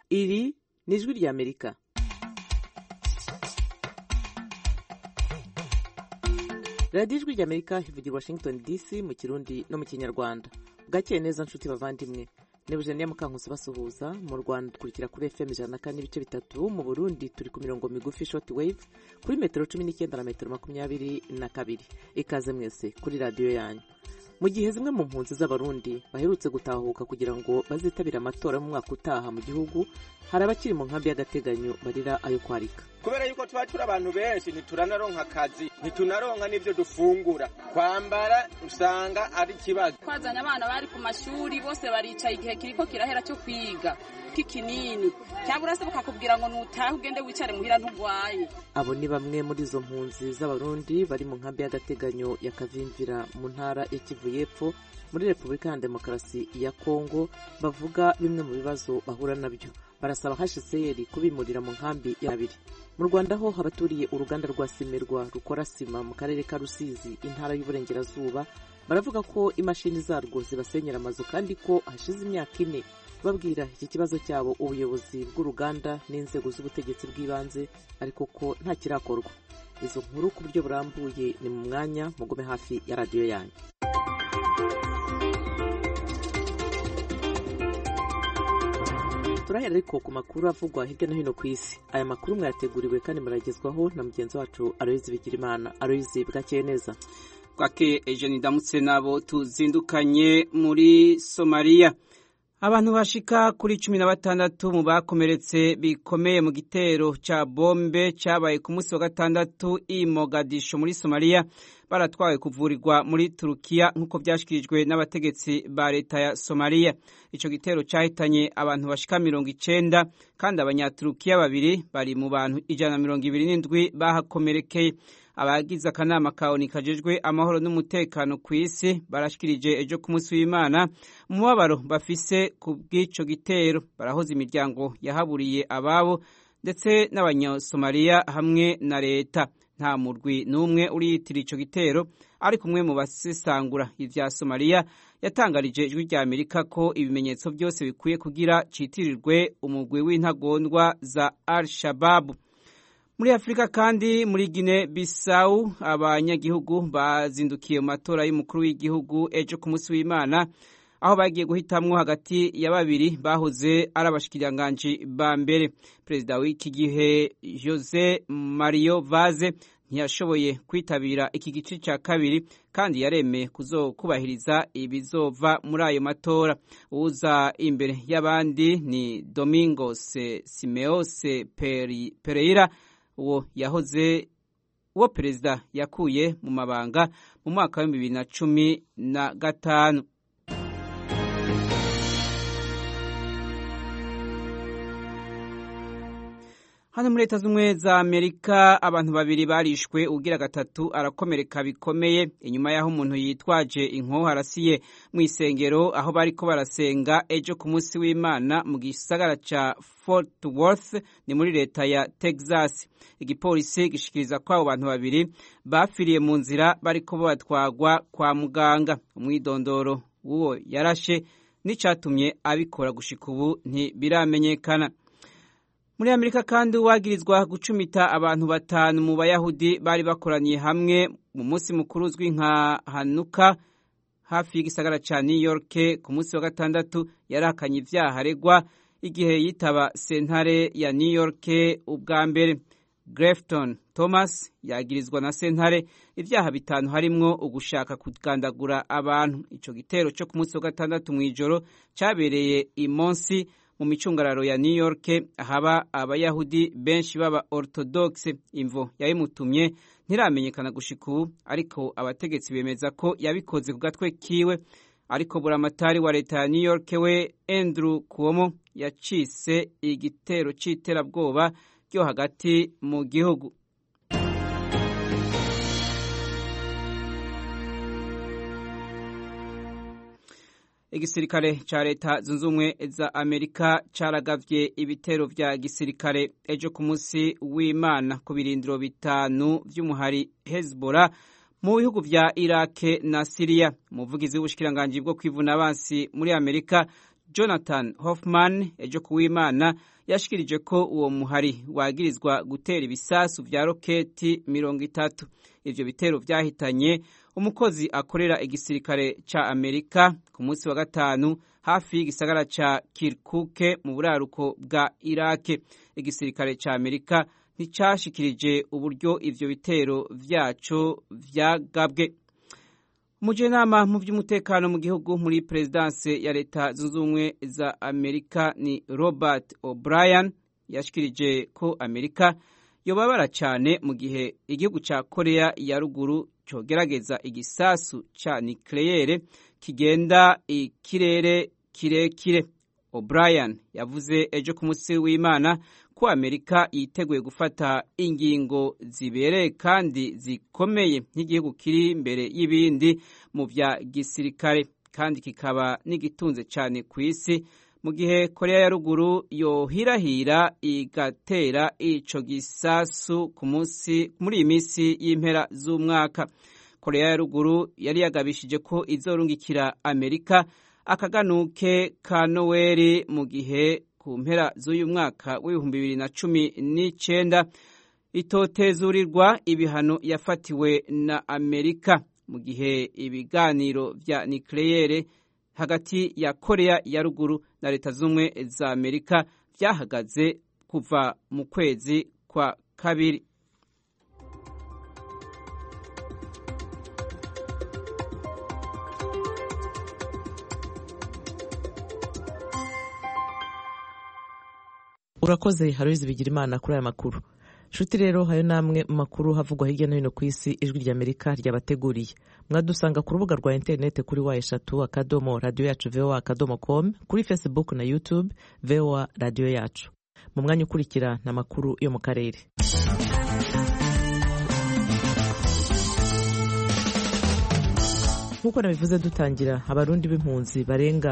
Iri ni ijwi ry'Amerika. radiyo ijwi ry'Amerika ivugira Washington DC mu Kirundi no mu Kinyarwanda. Bwakeye neza nshuti bavandimwe, ni Eugenia Mukankusi basuhuza. Mu Rwanda dukurikira kuri FM 104.3, mu Burundi turi ku mirongo migufi short wave kuri metero 19 na metero 22. Ikaze mwese kuri radiyo yanyu. Mu gihe zimwe mu mpunzi z'Abarundi baherutse gutahuka kugira ngo bazitabire amatora mu mwaka utaha mu gihugu, hari abakiri mu nkambi y'agateganyo barira ayo kwarika. Kubera yuko tuba turi abantu benshi ntituranaronka akazi, ntitunaronka n'ivyo dufungura, kwambara usanga ari kibazo. Twazanye abana bari ku mashuri bose baricaye igihe kiriko kirahera cyo kwiga kikinini, cyangwa se bakakubwira ngo nutahe ugende wicare muhira ntugwaye. Abo ni bamwe muri izo mpunzi z'Abarundi bari mu nkambi y'agateganyo ya Kavimvira mu ntara ya Kivu y'Epfo muri Repubulika ya Demokarasi ya Kongo, bavuga bimwe mu bibazo bahura nabyo. Barasaba HCR kubimurira mu nkambi y'abiri. Mu Rwanda ho abaturiye uruganda rwa Simerwa rukora sima mu karere ka Rusizi intara y'Uburengerazuba baravuga ko imashini zarwo zibasenyera amazu kandi ko hashize imyaka 4 babwira iki kibazo cyabo ubuyobozi bw'uruganda n'inzego z'ubutegetsi bw'ibanze, ariko ko nta kirakorwa. Izo nkuru ku buryo burambuye ni mu mwanya, mugume hafi ya radiyo yanyu. Turahera ariko ku makuru avugwa hirya no hino ku isi. Aya makuru mwayateguriwe kandi muragezwaho na mugenzi wacu Aloyizi Bigirimana. Aloyizi, bwakeye neza? Bwakeye Eugenie, ndamutse nabo tuzindukanye muri Somalia. Abantu bashika kuri 16 mu bakomeretse bikomeye mu gitero ca bombe cabaye ku munsi wa gatandatu i Mogadisho muri Somalia baratwawe kuvurirwa muri Turukiya nk'uko byashikirijwe n'abategetsi ba leta ya Somalia. Ico gitero cahitanye abantu bashika 90 kandi abanyaturukiya babiri bari mu bantu 127 bahakomerekeye. Abagize akanama kaoni kajejwe amahoro n'umutekano ku isi barashikirije ejo ku munsi w'Imana umubabaro bafise ku bw'ico gitero. Barahoza imiryango yahaburiye ababo ndetse n'abanyasomaliya hamwe na leta. Nta murwi n'umwe uriyitira ico gitero, ariko umwe mu basesangura ivya Somalia yatangarije ijwi rya Amerika ko ibimenyetso byose bikwiye kugira citirirwe umugwi w'intagondwa za Al-Shabaab. Muri Afrika kandi muri Guinea Bissau abanyagihugu bazindukiye mu matora y'umukuru w'igihugu ejo ku munsi w'Imana, aho bagiye guhitamwo hagati ya babiri bahoze ari abashikiranganje ba mbere. Perezida w'iki gihe Jose Mario Vaz ntiyashoboye kwitabira iki gice cya kabiri kandi yaremeye kuzokubahiriza ibizova muri ayo matora. Uza imbere y'abandi ni Domingos Simeos Pereira, uwo perezida yakuye mu mabanga mu mwaka wa 2015. Hano muri Leta z'Ubumwe za Amerika abantu babiri barishwe, ugira gatatu arakomereka bikomeye inyuma yaho umuntu yitwaje inkoho arasiye mu isengero aho bariko barasenga ejo ku munsi w'Imana mu gisagara ca Fort Worth ni muri leta ya Texas. Igipolisi gishikiriza ko abo bantu babiri bafiriye mu nzira bariko batwagwa kwa muganga. Umwidondoro w'uwo yarashe n'icatumye abikora gushika ubu ntibiramenyekana. Muri Amerika kandi wagirizwa gucumita abantu 5 mu Bayahudi bari bakoraniye hamwe mu munsi mukuru uzwi nka Hanuka hafi y'igisagara ca New York ku munsi wa gatandatu yarakanye ivyaha aregwa igihe yitaba sentare ya New York ubwa mbere. Grafton Thomas yagirizwa na sentare ivyaha 5 harimwo ugushaka kugandagura abantu. Ico gitero cyo ku munsi wa gatandatu mwijoro cabereye imonsi mu micungararo ya New York haba abayahudi benshi baba orthodoxe. Imvo yabimutumye ntiramenyekana gushika ubu, ariko abategetsi bemeza ko yabikoze ku gatwe kiwe. Ariko buramatari wa leta ya New York we Andrew Cuomo yacise igitero c'iterabwoba ryo hagati mu gihugu. Igisirikare ca leta zunze ubumwe za Amerika caragavye ibitero vya gisirikare ejo ku munsi w'Imana ku birindiro 5 vy'umuhari Hezbollah mu bihugu vya Iraq na Syria. Umuvugizi w'ubushikiranganje bwo kwivuna abansi muri Amerika Jonathan Hoffman ejo kuw'Imana yashikirije ko uwo muhari wagirizwa gutera ibisasu vya roketi 30. Ivyo bitero vyahitanye umukozi akorera igisirikare ca Amerika ku munsi wa gatanu hafi y'igisagara ca Kirkuk mu buraruko bwa Iraq. Igisirikare ca Amerika nticashikirije uburyo ivyo bitero vyaco vyagabwe. Umujenama mu by'umutekano mu gihugu muri Presidence ya Leta Zunze Ubumwe za Amerika ni Robert O'Brien yashikirije ko Amerika yobabara cyane mu gihe igihugu ca Korea ya ruguru cogerageza igisasu ca nucleaire kigenda ikirere kirekire. O'Brien yavuze ejo ku munsi w'Imana ko Amerika yiteguye gufata ingingo zibereye kandi zikomeye nk'igihugu kiri imbere y'ibindi mu bya gisirikare kandi kikaba n'igitunze cyane ku isi mu gihe Korea ya ruguru yohirahira igatera ico gisasu ku munsi muri iyi minsi y'impera z'umwaka. Korea ya ruguru yari yagabishije ko izorungikira Amerika akaganuke ka Noweli mu gihe ku mpera z'uyu mwaka w'2019 itotezurirwa ibihano yafatiwe na Amerika mu gihe ibiganiro vya nucleaire hagati ya Korea ya ruguru na Leta Zunze za Amerika vyahagaze kuva mu kwezi kwa kabiri. Urakoze Haroyizi Bigirimana kuri aya makuru. Shuti rero hayo namwe makuru havugwa hirya no hino ku isi ijwi rya Amerika ryabateguriye. Mwadusanga ku rubuga rwa internet kuri wa3.radioyacu.voa.com, kuri Facebook na YouTube VOA Radio Yacu. Mu mwanya ukurikira na makuru yo mu karere. Nkuko nabivuze dutangira, abarundi b'impunzi barenga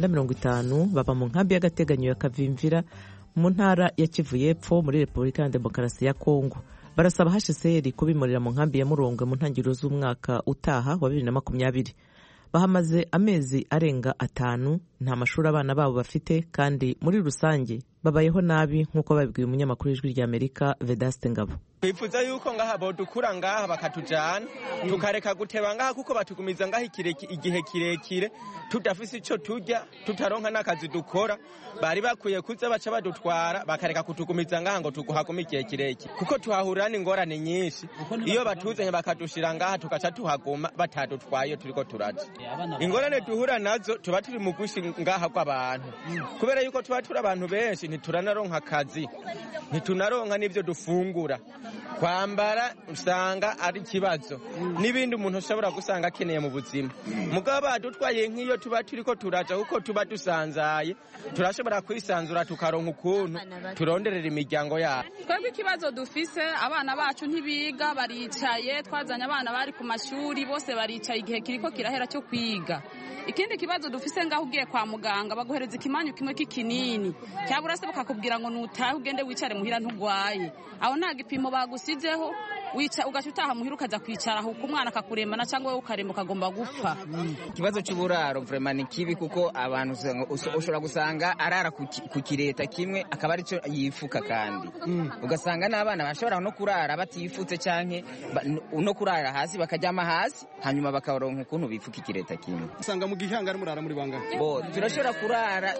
950 baba mu nkambi y'agateganyo ya Kavimvira mu ntara ya Kivu y'Epfo muri Repubulika ya Demokarasi ya Kongo. Barasaba HCR kubimurira mu nkambi ya Murongwe mu ntangiriro z'umwaka utaha wa 2020. Bahamaze amezi arenga 5, nta mashuri abana babo bafite kandi muri rusange babayeho nabi nkuko babibwiye umunyamakuru w'ijwi rya Amerika Vedaste Ngabo. Bifuza yuko ngaha bodukura ngaha bakatujana tukareka guteba ngaha kuko batugumiza ngaha igihe kirekire tudafise ico turya tutaronka n'akazi dukora. Bari bakwiye kuza baca badutwara bakareka kutugumiza ngaha ngo tuguhaguma igihe kirekire kuko tuhahurira n'ingorane nyinshi. Iyo batuzanye bakadushira ngaha tugaca tuhaguma batadutwaye turiko turaje. Ingorane duhura nazo tuba turi mu gushi ngaha kw'abantu kubera yuko tuba turi abantu benshi ntituranaronka akazi ntitunaronka n'ivyo dufungura. Kwambara usanga ari kibazo n'ibindi umuntu ushobora gusanga akeneye mu buzima. Mugabo badutwaye nk'iyo tuba turiko turaja kuko tuba dusanzaye turashobora kwisanzura tukaronka ukuntu turonderera imiryango yabo. Twebwe ikibazo dufise abana bacu ntibiga baricaye, twazanye abana bari ku mashuri bose baricaye igihe kiriko kirahera cyo kwiga. Ikindi kibazo dufise ngaho ugiye kwa muganga baguhereza ikimanyu kimwe k'ikinini cyabura se bakakubwira ngo nutahe ugende wicare muhira ntugwaye. Aho nta gipimo bagusizeho ugaca utaha muhira ukaza kwicara aho umwana akakurembana cyangwa wowe ukaremba ukagomba gupfa. Ikibazo cy'uburaro vraiment ni kibi kuko abantu ushobora gusanga arara ku kireta kimwe akaba ari cyo yifuka kandi ugasanga n'abana bashobora no kurara batifutse canke no kurara hasi bakajyama hasi hanyuma bakaronka ukuntu bifuka ikireta kimwe. Usanga mu gihanga ari murara muri bangana bo turashobora kurara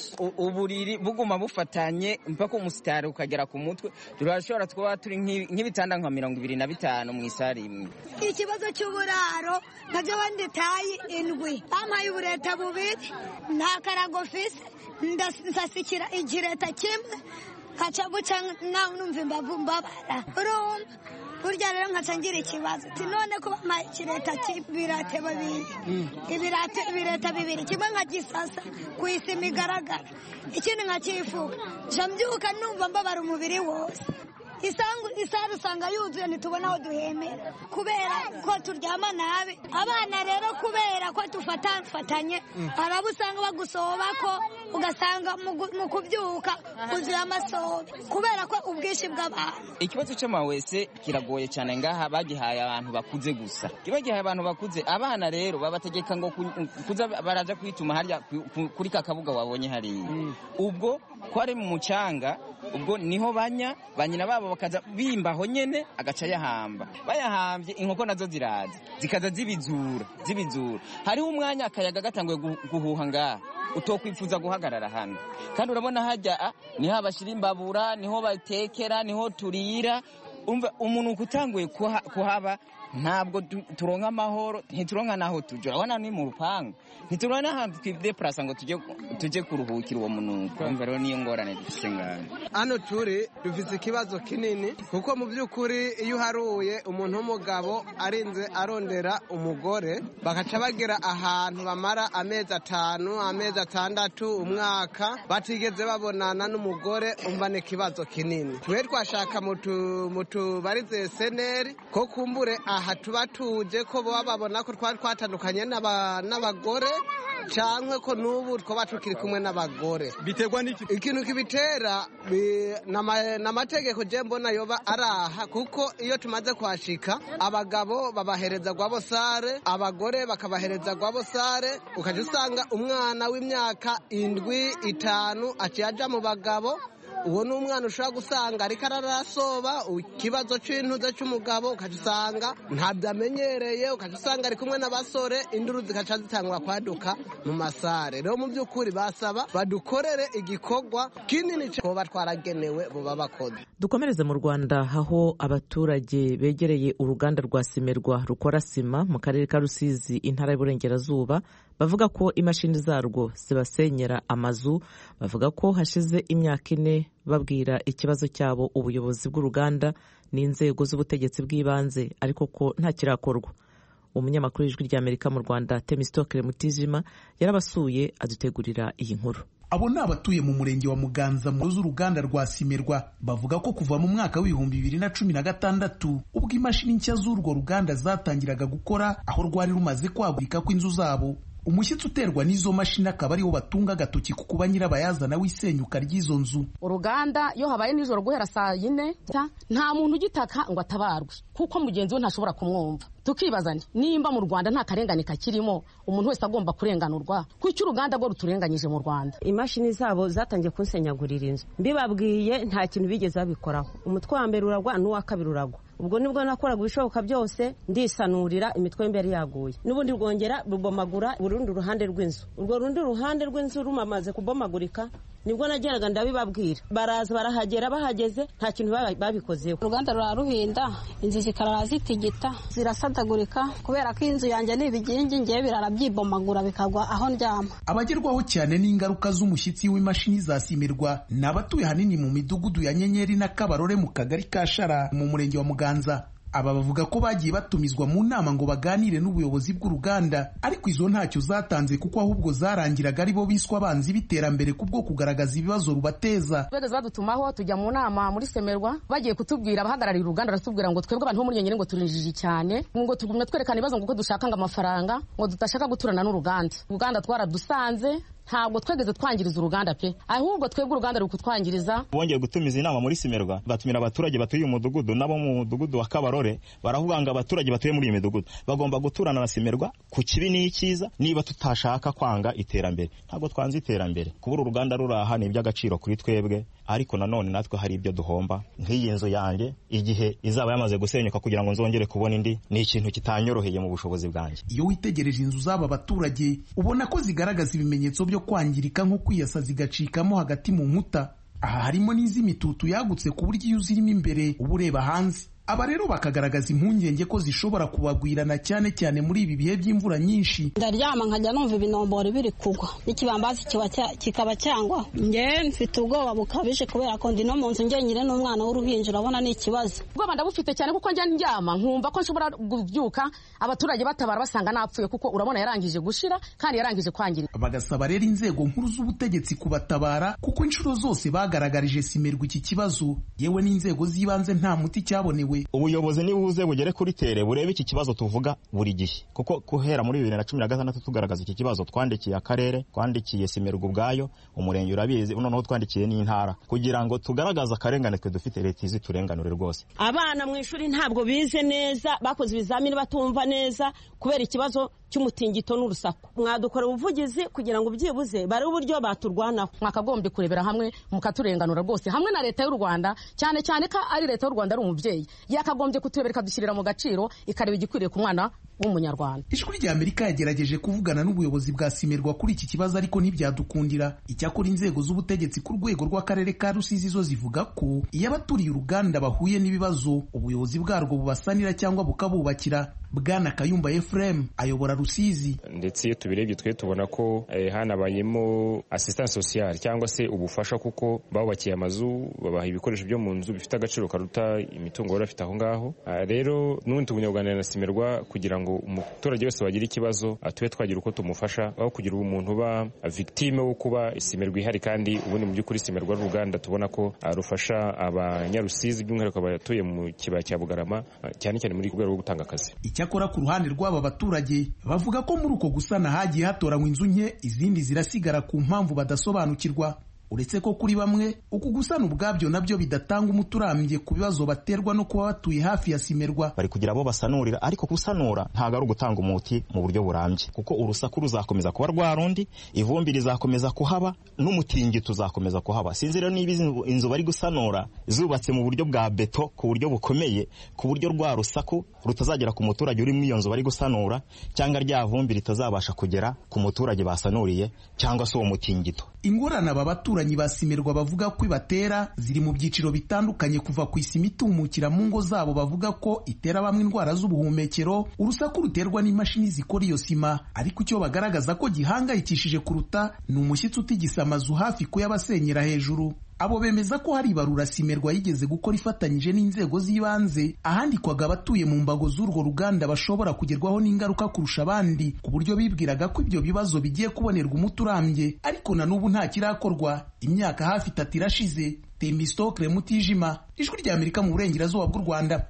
uburiri buguma bufatanye mpaka umusitari ukagera ku mutwe. Turashobora kuba turi nk'ibitanda nka 25 mu isari imwe. Ikibazo cy'uburaro nabyo banditaye indwi bampaye ubureta bubiri nta karago fise ndasasikira igireta kimwe kaca guca nawe numva imbavu mbabara urumva burya rero nkacangira ikibazo ati none ko bampaye ikireta cy'ibirate babiri ibireta bibiri kimwe nkagisasa ku isi migaragara ikindi nkakifuka jambyuka numva mbabara umubiri wose. Isaru usanga yuzuye ntitubona aho duhemera kubera ko turyama nabi. Abana rero kubera ko dufatanye arabo usanga bagusoba ko ugasanga mu kubyuka uzuye amasobe kubera ko ubwinshi bw'abantu. Ikibazo c'amawese kiragoye cyane ngaha bagihaye abantu bakuze gusa. Kibagihaye abantu bakuze, abana rero babategeka ngo kuza baraja kwituma harya kuri kakabuga wabonye hariya. Ubwo ko ari mu mucanga, ubwo niho banyina babo bakaza bimbaho nyene agaca yahamba. Bayahambye inkoko nazo ziraza zikaza zibizura. Hariho umwanya akayaga gatanguye guhuha ngaha utokwifuza guhagarara hano, kandi urabona hajya niho abashira imbabura, niho batekera, niho turira. Umva umuntu kutanguye kuhaba ntabwo turonka amahoro, ntituronka naho tujya. Urabona ni mu rupangu, ntituronka n'ahantu twideplasa ngo tujye kuruhukira uwo munuko. Umva rero niyo ngorane dufite ngaho. Hano turi dufite ikibazo kinini, kuko mu by'ukuri iyo uharuye umuntu w'umugabo arinze arondera umugore, bagaca bagera ahantu bamara amezi 5, amezi 6, umwaka batigeze babonana n'umugore, umva ni ikibazo kinini. Twe twashaka mutubarize seneri ko kumbure aha tuba tuje ko baba babona ko twatandukanye n'abagore, cyangwa ko n'ubu twaba tukiri kumwe n'abagore. Biterwa n'iki? Ikintu kibitera n'amategeko je mbona yoba araha, kuko iyo tumaze kwashika abagabo babahereza gwabosare, abagore bakabahereza gwabosare, ukaje usanga umwana w'imyaka 7, 5 aciyaja mu bagabo. Uwo ni umwana ushobora gusanga ariko ararasoba ikibazo c'intuze c'umugabo, ukajusanga ntabyo amenyereye, ukajusanga ari kumwe n'abasore, induru zikaca zitangura kwaduka mu masare. Rero mu by'ukuri basaba badukorere igikorwa kinini cyo batwaragenewe buba bakoze. Dukomereze mu Rwanda, aho abaturage begereye uruganda rwa Simerwa rukora sima mu karere ka Rusizi, intara y'Iburengerazuba, bavuga ko imashini zarwo zibasenyera amazu. Bavuga ko hashize imyaka 4 babwira ikibazo cyabo ubuyobozi bw'uruganda n'inzego z'ubutegetsi bw'ibanze, ariko ko nta kirakorwa. Umunyamakuru w'Ijwi ry'Amerika mu Rwanda Temistokle Mutijima yarabasuye adutegurira iyi nkuru. Abo ni abatuye mu murenge wa Muganza mu z'uruganda rwa Simerwa, bavuga ko kuva mu mwaka w'2016 ubwo imashini nshya z'urwo ruganda zatangiraga gukora, aho rwari rumaze kwagurika kw'inzu zabo, umushyitsi uterwa n'izo mashini akaba ariho batunga agatoki ku kuba nyirabayazana w'isenyuka ry'izo nzu. Uruganda iyo habaye nijoro guhera saa 4 nta muntu ugitaka ngo atabarwe, kuko mugenzi we ntashobora kumwumva. Tukibaza nimba mu Rwanda nta karengane kakirimo, umuntu wese agomba kurenganurwa, kuko uruganda rwo ruturenganyije mu Rwanda. Imashini zabo zatangiye kunsenyagurira inzu, mbibabwiye nta kintu bigeze babikoraho. Umutwe wa mbere uragwa n'uwa kabiri uragwa. Ubwo nibwo nakoraga ibishoboka byose ndisanurira, imitwe imbere yaguye, n'ubundi rwongera rubomagura urundi ruhande rw'inzu. Urwo rundi ruhande rw'inzu rumamaze kubomagurika nibwo nageraga ndabibabwira, baraza barahagera, bahageze nta kintu babikozeho. Uruganda ruraruhinda, inzu zikarara zitigita, zirasadagurika, kubera ko inzu yanjye n'ibigingi ngiye birara byibomagura bikagwa aho ndyama. Abagerwaho cyane n'ingaruka z'umushyitsi w'imashini za Simerwa ni abatuye hanini mu midugudu ya Nyenyeri na Kabarore mu kagari ka Shara mu murenge wa Muganza. Aba bavuga ko bagiye batumizwa mu nama ngo baganire n'ubuyobozi bw'uruganda, ariko izo ntacyo zatanze, kuko ahubwo zarangiraga ari bo biswa abanzi b'iterambere kubwo kugaragaza ibibazo rubateza. Bageze badutumaho tujya mu nama muri Simerwa, bagiye kutubwira abahagarariye uruganda, baratubwira ngo twebwe abantu bo muri Nyenyeri ngo turinjije cyane, ngo tugumye twerekana ibibazo ngo dushaka ngo amafaranga, ngo tudashaka guturana n'uruganda. Uruganda twaradusanze, ntabwo twegeze twangiriza uruganda pe, ahubwo twebwe uruganda rukutwangiriza. Bongeye gutumiza inama muri Simerwa, batumira abaturage batuye umudugudu nabo mu mudugudu wa Kabarore, baravuga ngo abaturage batuye muri iyo midugudu bagomba guturana na Simerwa ku kibi n'icyiza, niba tutashaka kwanga iterambere. Ntabwo twanze iterambere, kubura uruganda ruraha ni iby'agaciro kuri twebwe, ariko nanone natwe hari ibyo duhomba. Nk'iyi nzu yanjye igihe izaba yamaze gusenyuka kugira ngo nzongere kubona indi, ni ikintu kitanyoroheye mu bushobozi bwanjye. Iyo witegereje inzu z'aba baturage ubona ko zigaragaza ibimenyetso byo kwangirika, nko kwiyasa zigacikamo hagati mu nkuta. Aha harimo n'iz'imitutu yagutse ku buryo iyo uzirimo imbere uba ureba hanze. Aba rero bakagaragaza impungenge ko zishobora kubagwirana cyane cyane muri ibi bihe by'imvura nyinshi. Ndaryama nkajya numva ibinombori biri kugwa, n'ikibambazi kikaba cyangwa. Nge mfite ubwoba bukabije kubera ko ndi no mu nzu ngenyine n'umwana w'uruhinja, urabona ni ikibazo. Ubwoba ndabufite cyane kuko njya ndyama nkumva ko nshobora kubyuka abaturage batabara basanga napfuye, kuko urabona yarangije gushira kandi yarangije kwangirika. Bagasaba rero inzego nkuru z'ubutegetsi kubatabara, kuko inshuro zose bagaragarije Simerwa iki kibazo, yewe n'inzego z'ibanze nta muti cyabonewe. bikenewe. Ubuyobozi nibuze bugere kuri tere burebe iki kibazo tuvuga buri gihe, kuko guhera muri 2016 tugaragaza iki kibazo twandikiye akarere, twandikiye Simerwa ubwayo, umurenge urabizi, noneho twandikiye n'intara kugira ngo tugaragaza akarengane twe dufite, leta izi turenganure rwose. Abana mu ishuri ntabwo bize neza, bakoze ibizamini batumva neza kubera ikibazo cy'umutingito n'urusaku. Mwadukora ubuvugizi kugira ngo byibuze bari uburyo baturwanaho. Mwakagombye kurebera hamwe mukaturenganura rwose hamwe na leta y'u Rwanda, cyane cyane ko ari leta y'u Rwanda ari umubyeyi, yakagombye kuturebera ikadushyirira mu gaciro, ikareba igikwiriye ku mwana w'umunyarwanda. Ijwi rya Amerika yagerageje kuvugana n'ubuyobozi bwa Simerwa kuri iki kibazo ariko ntibyadukundira. Icyakora inzego z'ubutegetsi ku rwego rw'akarere ka Rusizi zo zivuga ko iyo abaturiye uruganda bahuye n'ibibazo ubuyobozi bwarwo bubasanira cyangwa bukabubakira. Bwana Kayumba Ephraim ayobora Rusizi. Ndetse iyo tubirebye twe tubona ko hanabayemo assistance sociale cyangwa se ubufasha, kuko babubakiye amazu, babaha ibikoresho byo mu nzu bifite agaciro karuta imitungo bari bafite aho ngaho. Rero n'ubundi tubunyarwanda na Simerwa kugira ngo umuturage wese wagira ikibazo tube twagira uko tumufasha, aho kugira umuntu uba victime wo kuba Simerwa ihari, kandi ubundi mu by'ukuri Simerwa n'uruganda tubona ko rufasha abanyarusizi by'umwihariko abatuye mu kibaya cya Bugarama, cyane cyane muri rwego rwo gutanga akazi. Icyakora ku ruhande rw'aba baturage bavuga ko muri uko gusana hagiye hatoranywa inzu nke, izindi zirasigara ku mpamvu badasobanukirwa. Uretse ko kuri bamwe uku gusana ubwabyo nabyo bidatanga umuturambye ku bibazo baterwa no kuba batuye hafi ya Simerwa. Bari kugira abo basanurira, ariko gusanura ntago ari ugutanga umuti mu buryo burambye, kuko urusaku ruzakomeza kuba rwarundi, ivumbi rizakomeza kuhaba, n'umutingito uzakomeza kuhaba. Sinzi rero niba inzu bari gusanura zubatse mu buryo bwa beto ku buryo bukomeye, ku buryo rwa rusaku rutazagera ku muturage uri muri iyo nzu bari gusanura, cyangwa rya vumbi ritazabasha kugera ku muturage basanuriye, cyangwa se uwo mutingito. Ingorane aba baturanyi ba Simerwa bavuga ko ibatera ziri mu byiciro bitandukanye, kuva ku isima itumukira mu ngo zabo bavuga ko itera bamwe indwara z'ubuhumekero, urusaku ruterwa n'imashini zikora iyo sima, ariko icyo bagaragaza ko gihangayikishije kuruta ni umushyitsi utigisa amazu hafi kuyabasenyera hejuru. Abo bemeza ko hari ibarura Simerwa yigeze gukora ifatanyije n'inzego z'ibanze, ahandikwaga abatuye mu mbago z'urwo ruganda bashobora kugerwaho n'ingaruka kurusha abandi, ku buryo bibwiraga ko ibyo bibazo bigiye kubonerwa umuti urambye, ariko na n'ubu nta kirakorwa. Imyaka hafi 3 irashize. Temistokle Mutijima, Ijwi rya Amerika mu burengerazuba bw'u Rwanda.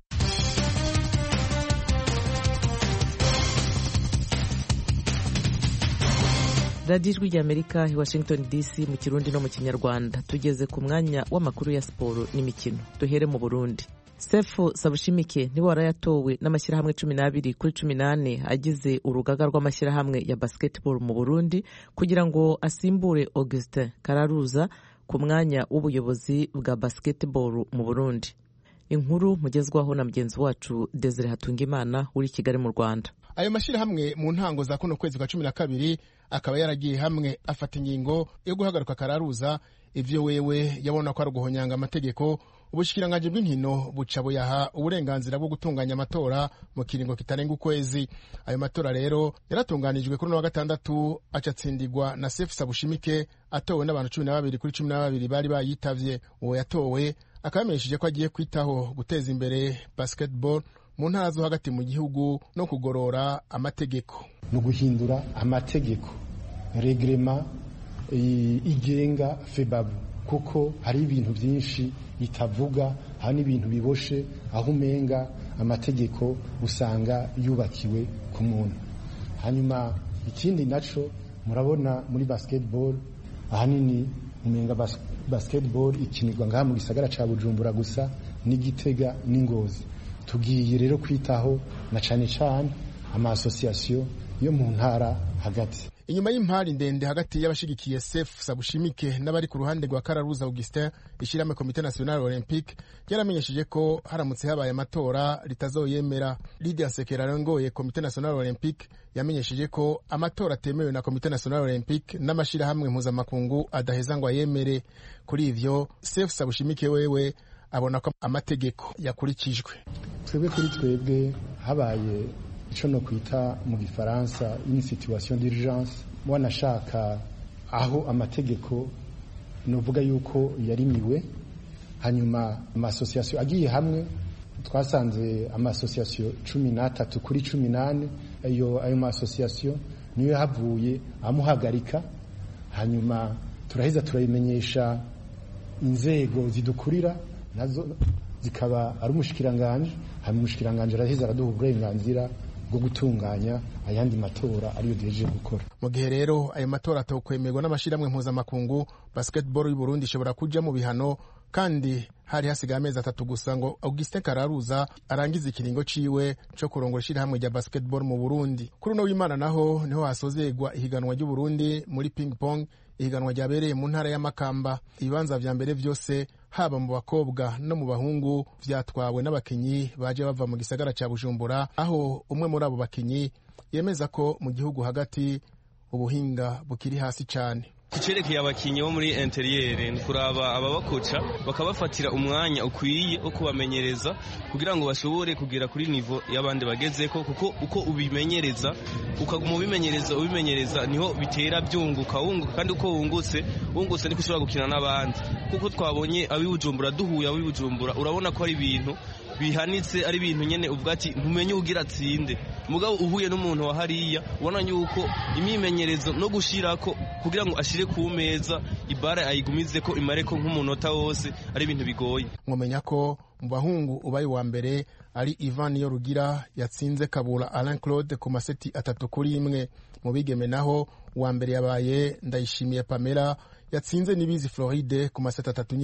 radiyo ijwi rya Amerika i Washington DC mu Kirundi no mu Kinyarwanda. Tugeze ku mwanya w'amakuru ya siporo n'imikino. Duhere mu Burundi. Sefu Sabushimike niwe warayatowe n'amashyirahamwe 12 kuri 18 agize urugaga rw'amashyirahamwe ya basketball mu Burundi kugira ngo asimbure Augustin Kararuza ku mwanya w'ubuyobozi bwa basketball mu Burundi. Inkuru mugezwaho na mugenzi wacu Desire Hatungimana uri Kigali mu Rwanda. Ayo mashyirahamwe mu ntango za kuno kwezi kwa 12 akaba yaragiye hamwe afata ingingo yo guhagaruka Kararuza, ivyo wewe yabona ko ari guhonyanga amategeko. Ubushikiranganje bw'inkino buca buyaha uburenganzira bwo gutunganya amatora mu kiringo kitarenga ukwezi. Ayo matora rero yaratunganijwe kuri wa gatandatu, acatsindirwa na Sefu Sabushimike atowe n'abantu 12 kuri 12 bari bayitavye. Uwo yatowe akamenyesheje ko agiye kwitaho guteza imbere basketball mu ntara zo hagati mu gihugu no kugorora amategeko, no guhindura amategeko regrema igenga febabu, kuko hari ibintu byinshi bitavuga, hari n'ibintu biboshe aho umenga amategeko usanga yubakiwe ku muntu. Hanyuma ikindi naco murabona muri basketball ahanini umenga basketball ikinirwa ngaha mu gisagara ca Bujumbura gusa n'Igitega n'Ingozi. Tugiye rero kwitaho na cane cane ama association yo mu ntara hagati. Inyuma y'impari ndende hagati y'abashigikiye Sefu Sabushimike n'abari ku ruhande rwa Kararuza Augustin, ishirahamwe Comité National Olympique yaramenyesheje ko haramutse habaye amatora ritazoyemera. Lydia Sekerarongoye Comité National Olympique yamenyesheje ko amatora atemewe na Comité National Olympique n'amashirahamwe mpuzamakungu adaheza ngo ayemere. Kuri ivyo Sefu Sabushimike wewe abona ko amategeko yakurikijwe. Twebwe kuri twebwe habaye ico no kwita mu Gifaransa une situation d'urgence. Mwanashaka aho amategeko novuga yuko yarimiwe, hanyuma ama association agiye hamwe, twasanze ama association 13 kuri 18. Ayo ma association niyo havuye amuhagarika, hanyuma turaheza turayimenyesha inzego zidukurira, nazo zikaba ari umushikiranganje hama umushikiranganje araheza araduha uburenganzira bwo gutunganya ayandi matora ariyo duhejeje gukora. Mu gihe rero ayo matora atokwemerwa n'amashirahamwe mpuzamakungu, basketball y'u Burundi ishobora kuja mu bihano, kandi hari hasigaye amezi 3 gusa ngo Augustin Kararuza arangiza ikiringo ciwe co kurongora ishirahamwe rya basketball mu Burundi. Kuri uno w'Imana naho niho hasozegwa ihiganwa ry'u Burundi muri ping pong, ihiganwa ryabereye mu ntara ya Makamba. Ibibanza vya mbere vyose haba mu bakobwa no mu bahungu vyatwawe n'abakinyi baje bava mu gisagara ca Bujumbura, aho umwe muri abo bakinyi yemeza ko mu gihugu hagati ubuhinga bukiri hasi cyane. Kucerekeye abakinyi bo muri interiere ni kuraba ababakoca bakabafatira umwanya ukwiye wo kubamenyereza kugira ngo bashobore kugera kuri nivo y'abandi bagezeko, kuko uko ubimenyereza ukaguma ubimenyereza niho bitera byunguka kandi uko wungutse niko ushobora gukina n'abandi, kuko twabonye abibujumbura duhuye abibujumbura urabona ko ari ibintu bihanitse, ari ibintu nyene uvuga ati ntumenye ugira atsinde, mugabo uhuye n'umuntu wa hariya ubona yuko imimenyerezo no gushirako kugira ngo ashire ku meza ibara ayigumize ko imare ko nk'umunota wose ari ibintu bigoye. Mwomenya ko mu bahungu ubaye wa mbere ari Ivan Yorugira yatsinze Kabura Alain Claude ku maseti 3-1. Mu bigeme naho wa mbere yabaye Ndayishimiye Pamela yatsinze Nibizi Floride ku maseti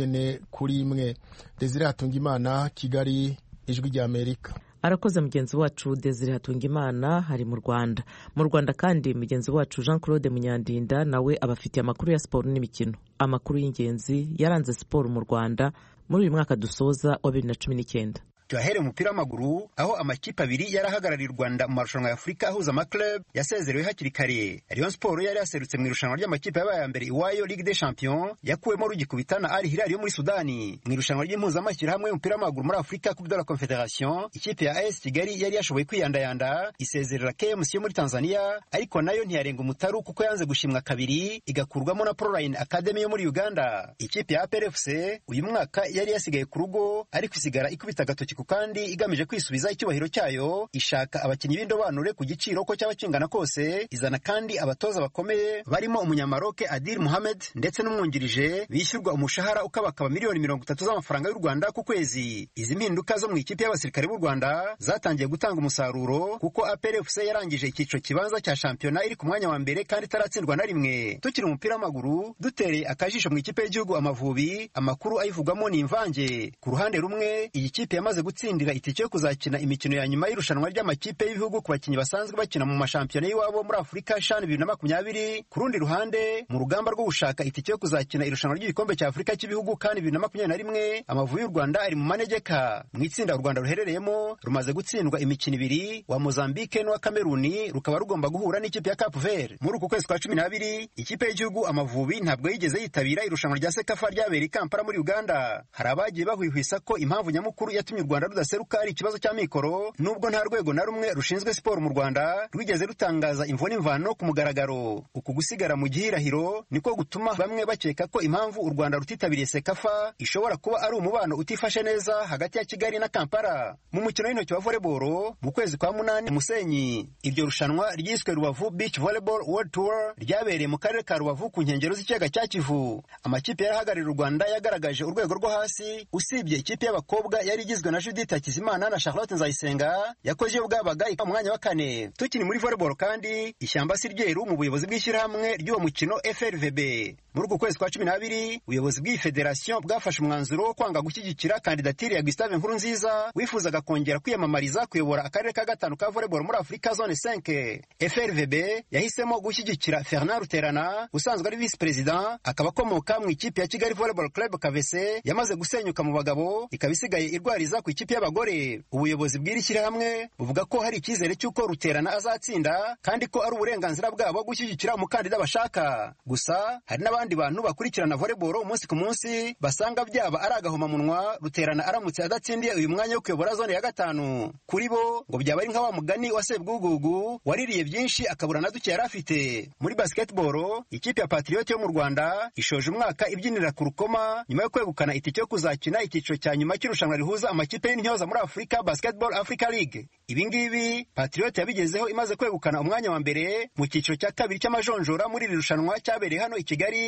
3-1. Desire Hatungimana, Kigali, Ijwi rya Amerika. Arakoze mugenzi wacu Desire Hatungimana hari mu Rwanda. Mu Rwanda kandi mugenzi wacu Jean Claude Munyandinda nawe abafitiye amakuru ya siporo n'imikino. Amakuru y'ingenzi yaranze siporo mu Rwanda muri uyu mwaka dusoza wa 2019. Tuyahere umupira w'amaguru aho amakipe abiri yarahagarariye u Rwanda mu marushanwa ya Afurika ahuza amaklub yasezerewe hakiri kare. Rayon Sport yari yaserutse mu irushanwa ry'amakipe yabaye ya mbere iwayo Ligue des Champions yakuwemo rugikubitana Al Hilal yo muri Sudani. Mu irushanwa ry'impuzamashyirahamwe y'umupira w'amaguru muri Afurika Coupe de la Confederation, ikipe ya AS Kigali yari yashoboye kwiyandayanda isezerera KMC yo muri Tanzania, ariko nayo ntiyarenga umutaru kuko yanze gushimwa kabiri igakurwamo na Proline Academy yo muri Uganda. Ikipe ya APR FC uyu mwaka yari yasigaye ku rugo ariko isigara ikubita gatoki kandi igamije kwisubiza icyubahiro cyayo, ishaka abakinnyi b'indobanure ku giciro ko cyaba kingana kose, izana kandi abatoza bakomeye barimo umunyamaroke Adil Mohamed ndetse n'umwungirije bishyurwa umushahara ukabakaba miliyoni 30 z'amafaranga y'u Rwanda ku kwezi. Izi mpinduka zo mu ikipe y'abasirikare b'u Rwanda zatangiye gutanga umusaruro kuko APR FC yarangije icyiciro kibanza cya shampiyona iri ku mwanya wa mbere kandi itaratsindwa na rimwe. Tukiri umupira w'amaguru dutereye akajisho mu ikipe y'igihugu Amavubi, amakuru ayivugamo ni imvange. Ku ruhande rumwe iyi kipe yamaze gutsindira itike yo kuzakina imikino ya nyuma y'irushanwa ry'amakipe y'ibihugu ku bakinnyi basanzwe bakina mu mashampiyona y'iwabo muri Afurika CHAN 2020. Ku rundi ruhande mu rugamba rwo gushaka itike yo kuzakina irushanwa ry'igikombe cya Afurika cy'ibihugu CAN 2021, Amavubi y'u Rwanda ari mu manegeka. Mu itsinda u Rwanda ruherereyemo rumaze gutsindwa imikino ibiri, wa Mozambique n'uwa Kameruni rukaba rugomba guhura n'ikipe ya Cape Verde. Muri uku kwezi kwa 12 ikipe y'igihugu Amavubi ntabwo yigeze yitabira irushanwa rya Sekafa ryabereye Kampala muri Uganda. Hari abagiye bahwihwisa ko impamvu nyamukuru yatumye u Rwanda rudaseruka ari ikibazo cya mikoro, nubwo nta rwego na rumwe rushinzwe siporo mu Rwanda rwigeze rutangaza imvo n'imvano ku mugaragaro. Uku gusigara mu gihirahiro niko gutuma bamwe bakeka ko impamvu u Rwanda rutitabiriye Sekafa ishobora kuba ari umubano utifashe neza hagati ya Kigali na Kampala. Mu mukino w'intoki wa volleyball mu kwezi kwa 8 Musenyi, iryo rushanwa ryiswe Rubavu Beach Volleyball World Tour ryabereye mu karere ka Rubavu ku nkengero z'ikiyaga cya Kivu. Amakipe yarahagarariye u Rwanda yagaragaje urwego rwo hasi, usibye ikipe y'abakobwa yari igizwe na Judith Hakizimana na Charlotte Nzayisenga yakoze bwabaga mu mwanya wa 4. Tukiri muri volleyball kandi Ishyamba Siryeru mu buyobozi bw'ishyirahamwe ry'uwo mukino FRVB. Muri uku kwezi kwa 12 ubuyobozi bw'iyi federation bwafashe umwanzuro wo kwanga gushyigikira kandidatire ya Gustave Nkurunziza wifuzaga kongera kwiyamamariza kuyobora akarere ka gatanu ka volleyball muri Afrika zone 5. FRVB yahisemo gushyigikira Fernand Ruterana usanzwe ari vice president, akaba akomoka mu ikipe ya Kigali Volleyball Club KVC yamaze gusenyuka mu bagabo ikabisigaye irwariza ku ikipe y'abagore. Ubuyobozi bw'iri hamwe buvuga ko hari icyizere cy'uko Ruterana azatsinda kandi ko ari uburenganzira bwabo gushyigikira umukandida bashaka. Gusa hari n'abandi bantu bakurikirana volleyball umunsi ku munsi basanga byaba ari agahomamunwa Ruterana aramutse adatsindiye uyu mwanya wo kuyobora zone ya 5. Kuri bo ngo byaba ari nka wa mugani wa Sebwugugu waririye byinshi akabura na duke yari afite. Muri basketball ikipe ya Patriot yo mu Rwanda ishoje umwaka ibyinira ku rukoma nyuma yo kwegukana itike yo kuzakina icyiciro cya nyuma cy'irushanwa rihuza amakipe y'intyoza muri Africa Basketball Africa League. Ibingibi Patriot yabigezeho imaze kwegukana umwanya wa mbere mu cyiciro cya kabiri cy'amajonjora muri iri rushanwa cyabereye hano i Kigali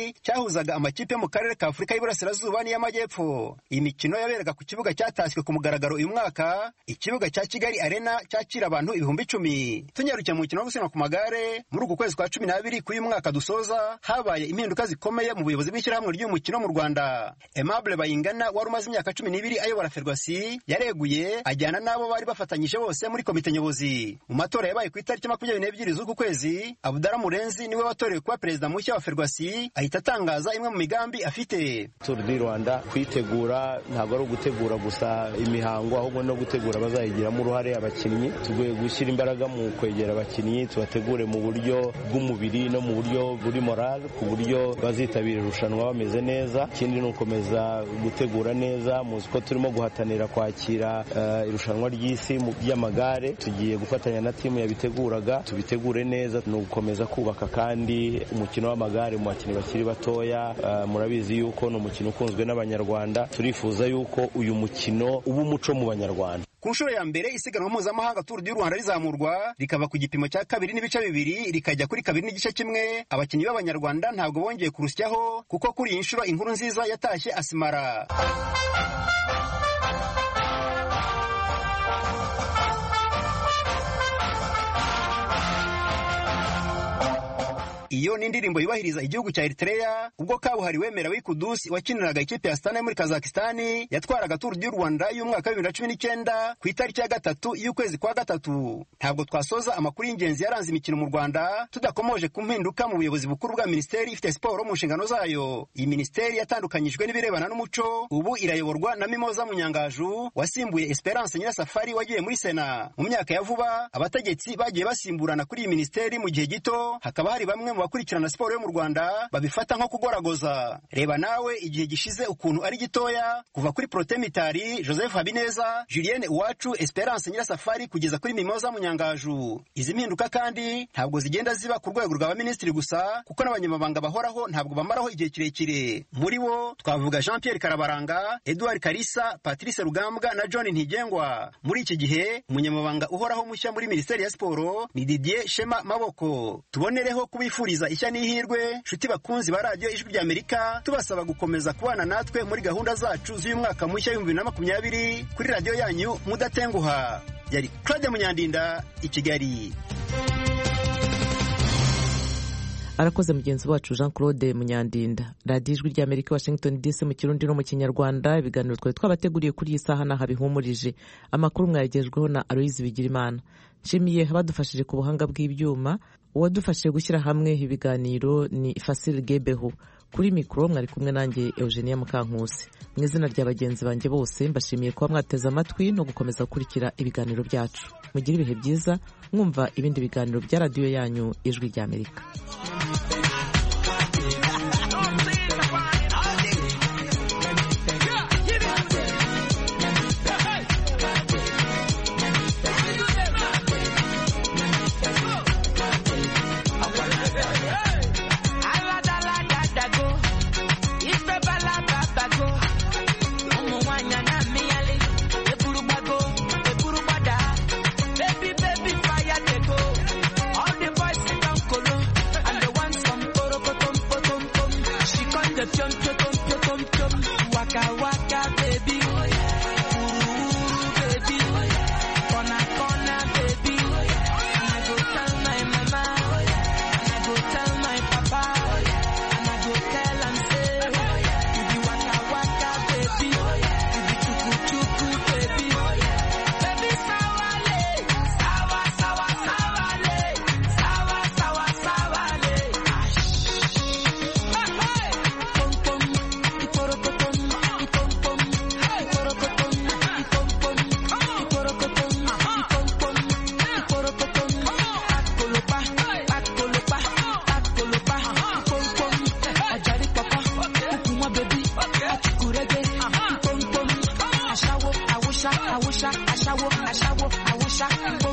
kabiri cyahuzaga amakipe yo mu karere ka Afurika y'Iburasirazuba n'iy'Amajyepfo. Iyi mikino yaberaga ku kibuga cyatashywe ku mugaragaro uyu mwaka, ikibuga cya Kigali Arena cyakira abantu 10,000. Tunyarukiye mu mukino wo gusiganwa ku magare muri uku kwezi kwa 12 k'uyu mwaka dusoza, habaye impinduka zikomeye mu buyobozi bw'ishyirahamwe ry'umukino mu Rwanda. Aimable Bayingana wari umaze imyaka 12 ayobora Ferwacy yareguye ajyana n'abo bari bafatanyije bose muri komite nyobozi. Mu matora yabaye ku itariki 22 z'uku kwezi, Abdara Murenzi niwe watorewe kuba perezida mushya wa Ferwacy, ahita atangaza imwe mu migambi afite. Tour du Rwanda kwitegura ntabwo ari ugutegura gusa imihango, ahubwo no gutegura bazayigiramo uruhare abakinnyi. Tugiye gushyira imbaraga mu kwegera abakinnyi, tubategure mu buryo bw'umubiri no mu buryo buri moral, ku buryo bazitabira irushanwa bameze neza. Ikindi ni ukomeza gutegura neza, muzi ko turimo guhatanira kwakira irushanwa ry'isi ry'amagare. Tugiye gufatanya na timu yabiteguraga, tubitegure neza, ni ugukomeza kubaka kandi umukino w'amagare mu bakinnyi bakiri batoya. Murabizi yuko ni umukino ukunzwe n'Abanyarwanda, turifuza yuko uyu mukino uba umuco mu Banyarwanda. Ku nshuro ya mbere isiganwa mpuzamahanga Tour du Rwanda rizamurwa rikava ku gipimo cya 2.2 rikajya kuri 2.1. Abakinnyi b'Abanyarwanda ntabwo bongeye kurusyaho kuko kuri iyi nshuro inkuru nziza yatashye Asimara. Iyo ni indirimbo yubahiriza igihugu cya Eritrea ubwo kabuhariwe Merawi Kudusi wakiniraga ikipe ya Astana muri Kazakhstan yatwaraga Tour du Rwanda y'umwaka wa 2019 ku itariki ya 3 y'ukwezi kwa 3. Ntabwo twasoza amakuru y'ingenzi yaranze imikino mu Rwanda tudakomoje ku mpinduka mu buyobozi bukuru bwa Minisiteri ifite siporo mu nshingano zayo. Iyi minisiteri yatandukanyijwe n'ibirebana n'umuco, ubu irayoborwa na Mimoza Munyangaju wasimbuye Esperance Nyirasafari wagiye muri Sena. Mu myaka ya vuba abategetsi bagiye basimburana kuri iyi minisiteri mu gihe gito, hakaba hari bamwe bakurikirana siporo yo mu Rwanda babifata nko kugoragoza. Reba nawe igihe gishize ukuntu ari gitoya, kuva kuri Protemitari, Joseph Habineza, Julienne Uwacu, Esperance Nyirasafari kugeza kuri Mimoza Munyangaju. Izi mpinduka kandi ntabwo zigenda ziba ku rwego rw'abaminisitiri gusa, kuko n'abanyamabanga bahoraho ntabwo bamaraho igihe kirekire. Muri bo twavuga Jean Pierre Karabaranga, Edouard Kalisa, Patrice Rugambwa na John Ntigengwa. Muri iki gihe umunyamabanga uhoraho mushya muri Minisiteri ya Siporo ni Didier Shema Maboko. Tubonereho kubifuriza ishya n'ihirwe nshuti bakunzi ba Radio Ijwi ry'Amerika, tubasaba gukomeza kubana natwe muri gahunda zacu z'uyu mwaka mushya 2020 kuri radio yanyu mudatenguha. Yari Claude Munyandinda i Kigali. Arakoze mugenzi wacu Jean Claude Munyandinda. Radio Ijwi ry'Amerika Washington DC mu Kirundi no mu Kinyarwanda. Ibiganiro twari twabateguriye kuri iyi saha naha bihumurije. Amakuru mwayagejweho na Aloise Bigirimana. Nshimiye abadufashije ku buhanga bw'ibyuma. Uwadufashije gushyira hamwe ibiganiro ni Fasil Gebeho. Kuri mikoro mwari kumwe nanjye Eugenia Mukankusi. Mu izina rya bagenzi banjye bose mbashimiye kuba mwateze amatwi no gukomeza gukurikira ibiganiro byacu. Mugire ibihe byiza mwumva ibindi biganiro bya radio yanyu Ijwi ry'Amerika. I wish I